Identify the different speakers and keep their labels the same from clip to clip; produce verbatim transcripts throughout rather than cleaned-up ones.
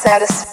Speaker 1: satisfaction.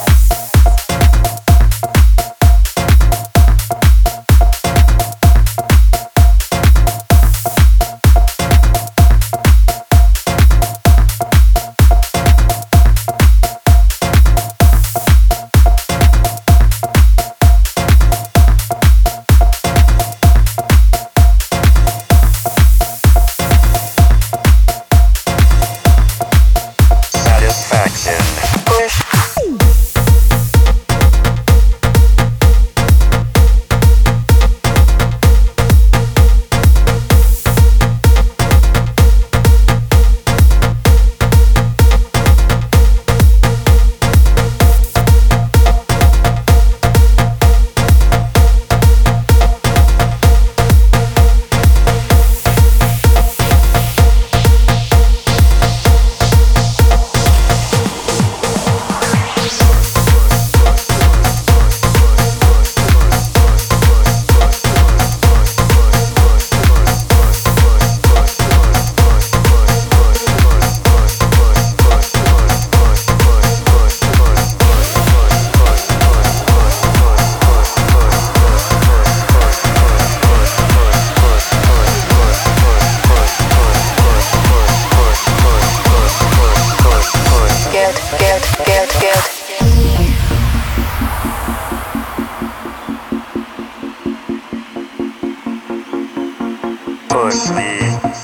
Speaker 2: Push me.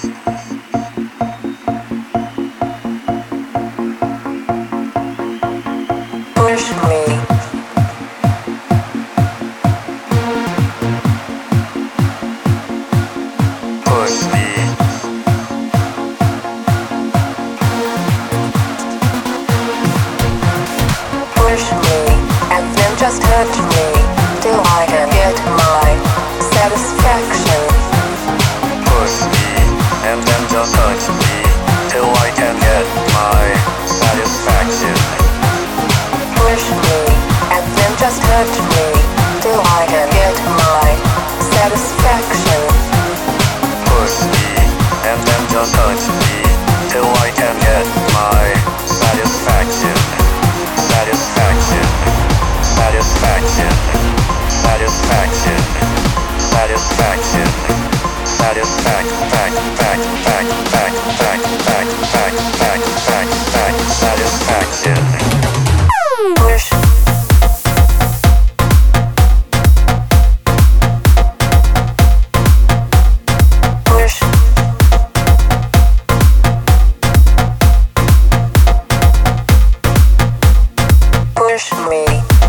Speaker 1: Push me.
Speaker 2: Push me.
Speaker 1: Push me, and then just hurt me till I can get my satisfaction.
Speaker 2: Push me, and then just touch me till I can get my satisfaction.
Speaker 1: Push me, and then just hurt me till I can get my satisfaction.
Speaker 2: Push me, and then just touch me till I can get my satisfaction. Satisfaction. Satisfaction. Satisfaction. Satisfaction. Satisfaction. Fact, fact, fact, fact, fact, fact, fact, fact, fact, fact, satisfaction.
Speaker 1: Push. Push. Push me.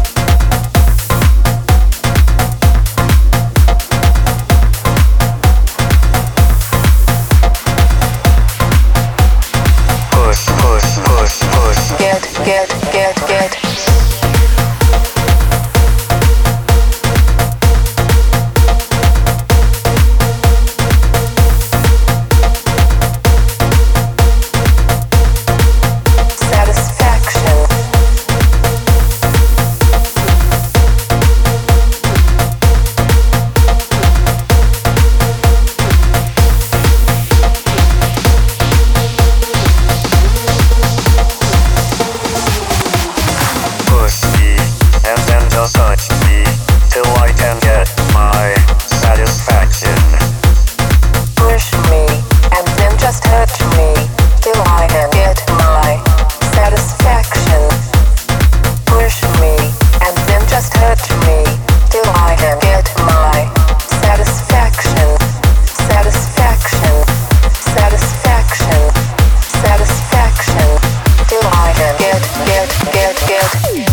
Speaker 2: Push, push, push, push.
Speaker 1: Get, get, get, get. Satisfaction.
Speaker 2: Push me, and then just touch me till I can get my satisfaction.
Speaker 1: Push me, and then just hurt me till I can get my satisfaction. Push me, and then just hurt me till I can get my satisfaction. Satisfaction. Satisfaction. Satisfaction. Till I can get, get, get, get.